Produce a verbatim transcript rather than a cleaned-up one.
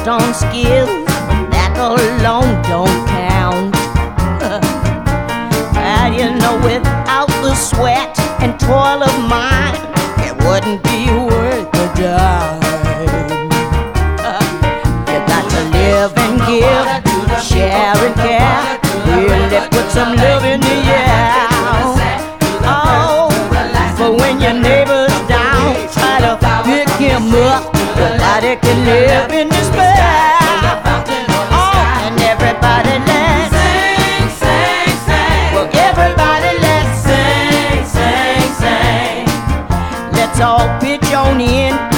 based on skills, that alone don't count. And you know, without the sweat and toil of mine, it wouldn't be worth a dime. You got to live and give, share and care, really put some love in the air. Oh, but when your neighbor's down, try to pick him up. Nobody can live in despair. Oh, and everybody let's Sing, sing, sing. well, everybody let's Sing, sing, sing. let's all pitch on in.